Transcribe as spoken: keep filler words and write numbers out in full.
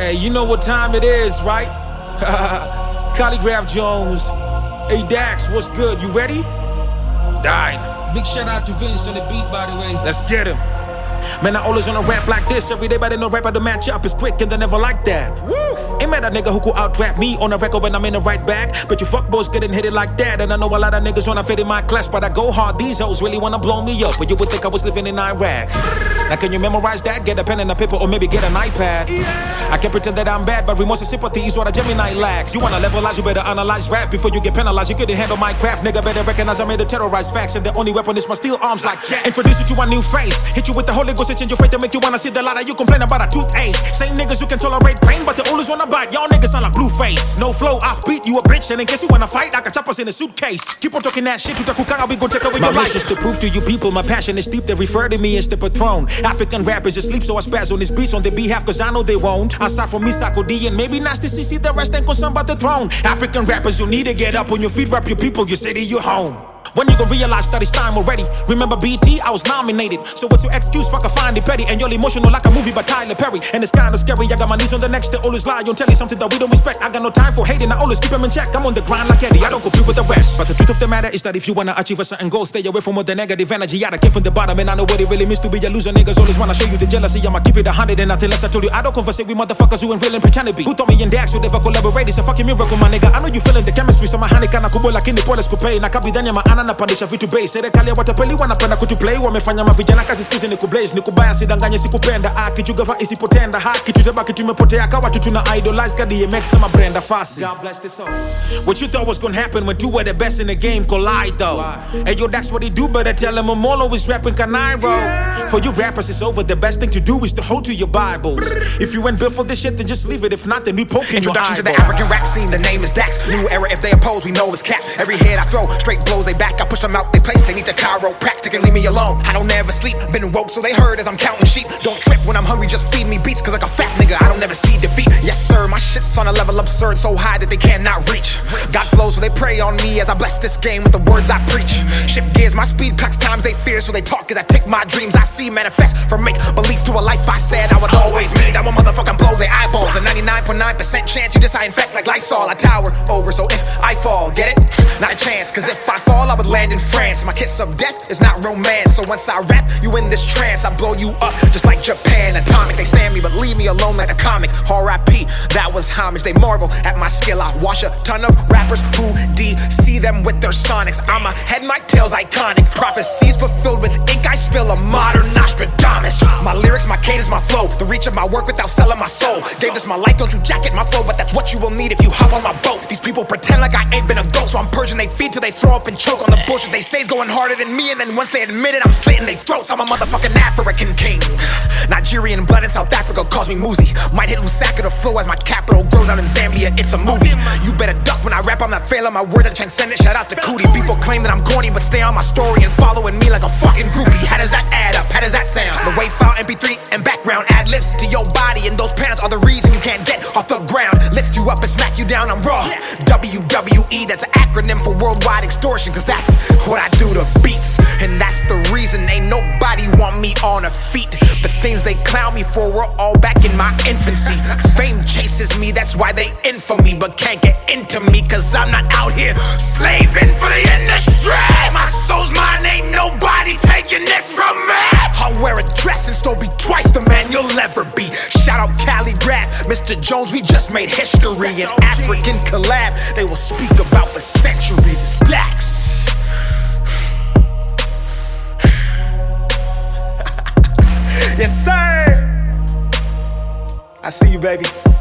Hey, you know what time it is, right? Calligraph Jones. Hey, Dax, what's good? You ready? Dine. Big shout out to Vince on the beat, by the way. Let's get him. Man, I always wanna rap like this every day, but I know rap at the match up is quick and they never like that. Woo! Ain't mad at nigga who could out-rap me on a record when I'm in the right bag. But you fuckboys getting hit it like that. And I know a lot of niggas wanna fit in my class, but I go hard. These hoes really wanna blow me up, but you would think I was living in Iraq. Now can you memorize that? Get a pen and a paper or maybe get an iPad. I can pretend that I'm bad, but remorse and sympathy is what a Gemini lacks. You wanna levelize, you better analyze rap before you get penalized. You couldn't handle my craft, nigga, better recognize I'm here to terrorize facts. And the only weapon is my steel arms like jacks. Introduce you to a new phrase, hit you with the Holy Ghost and change your faith to make you wanna see the light. You complain about a toothache. Same niggas who can tolerate pain, but they always wanna bite. Y'all niggas sound like Blueface. No flow, offbeat, you a bitch. And in case you wanna fight, I got choppers in a suitcase. Keep on talking that shit, tutakukanga, we gon' take away your life. My wish is to prove to you people my passion is deep. They refer to me as the patron. African rappers asleep, so I spaz on his beats on their behalf, cause I know they won't. Aside from me, Sako D, and maybe Nasty C C, the rest ain't concerned about the throne. African rappers, you need to get up on your feet, rap your people, your city, your home. When you gon' realize that it's time already? Remember B T? I was nominated. So what's your excuse? Fuck, I find it petty. And you're emotional like a movie by Tyler Perry. And it's kinda scary. I got my knees on the next. They always lie. Don't tell you something that we don't respect. I got no time for hating. I always keep them in check. I'm on the grind like Eddie. I don't compete with the rest. But the truth of the matter is that if you wanna achieve a certain goal, stay away from all the negative energy. I came from the bottom and I know what it really means to be a loser. Niggas always wanna show you the jealousy. I'ma keep it a hundred and nothing less. I told you I don't conversate with motherfuckers who ain't real and pretend to be. Who thought me and Dax would ever collaborate? It's a fucking miracle, my nigga. I know you feeling the chemistry. Samahani kana kubola kindi pole skupe. Na kabidanya maana na pandisha vitu bei. Serikali ya watapeli wanapenda kutuplay. Wamefanya mavijana kazi skuzi ni kublaze. Ni kubaya sidanganye sikupenda. Akijugava isipotenda. Haki tutabaki tumepotea. Kawa tu tuna idolize ka D M X sama Brenda Fassie. God bless the souls. What you thought was gonna happen when two were the best in the game collide though. Why? Hey yo, that's what they do, better tell them I'm always rapping Canairo. Yeah. For you rappers it's over, the best thing to do is to hold to your Bibles. If you ain't built for this shit then just leave it. If not then we poke in your eyeball. Introduction to the African rap scene, the name is Dax. New era, if they oppose we know it's cap. Every head I throw, straight blows they back. I push them out they place. They need the chiropractic and leave me alone. I don't ever sleep, been woke so they heard as I'm counting sheep. Don't trip when I'm hungry, just feed me beats. Cause like a fat nigga, I don't ever see defeat. Yes sir, my shit's on a level absurd, so high that they cannot reach. Got flows so they pray on me as I bless this game with the words I preach. Shift gears, my speed clocks times they fear, so they talk as I take my dreams I see manifest. From make belief to a life I said I would always need. I'm a motherfucking blow their eyeballs. A ninety-nine point nine percent chance you just I infect like Lysol. I tower over, so if I fall, get it? Not a chance, cause if I fall I would land in France. My kiss of death is not romance, so once I rap, you in this trance. I blow you up, just like Japan. Atomic, they stand me, but leave me alone like a comic. R I P, that was homage. They marvel at my skill. I wash a ton of rappers who D C them with their sonics. I'm a head, my tail's iconic. Prophecies fulfilled with ink, I spill a modern Nostradamus. My lyrics, my cadence, my flow, the reach of my work without selling my soul. Gave this my life, don't you jacket my flow, but that's what you will need if you hop on my boat. These people pretend like I ain't been a goat, so I'm purging they feed till they throw up and choke on the bullshit they say's going harder than me, and then once they admit it, I'm slitting their throats. I'm a motherfucking African king. Nigerian blood in South Africa calls me Muzi. Might hit Lusaka, the flow as my capital grows out in Zambia. It's a movie. You better duck when I rap, I'm not failing my words, I transcend it. Shout out to Cootie. People claim that I'm corny, but stay on my story and following me like a fucking groupie. How does that add up? How does that sound? The wave file, M P three, and background ad libs to your body, and those pants are the reason you can't get off the ground. Lift you up and smack you down, I'm raw. W W E, that's an acronym for worldwide extortion, cause that's what I do to beats. And that's the reason ain't nobody want me on a feet. The things they clown me for were all back in my infancy. Fame chases me, that's why they in for me, but can't get into me, cause I'm not out here slaving for the industry. My soul's mine, ain't nobody taking it from me. I'll wear a dress and still be twice the man you'll ever be. Shout out Calligraph, Mister Jones, we just made history. An African collab they will speak about for centuries. It's Dax. Yes, sir. I see you, baby.